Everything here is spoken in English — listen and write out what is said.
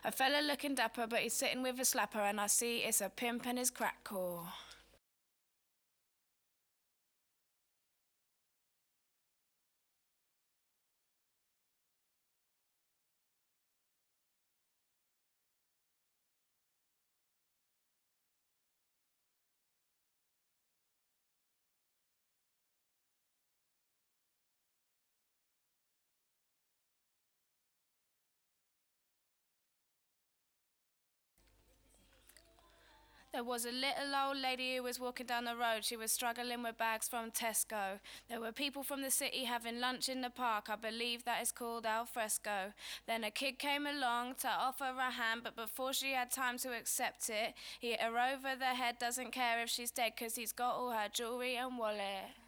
A fella looking dapper, but he's sitting with a slapper, and I see it's a pimp and his crack core. There was a little old lady who was walking down the road. She was struggling with bags from Tesco. There were people from the city having lunch in the park. I believe that is called al fresco. Then a kid came along to offer her a hand, but before she had time to accept it, he hit her over the head, doesn't care if she's dead, 'cause he's got all her jewellery and wallet.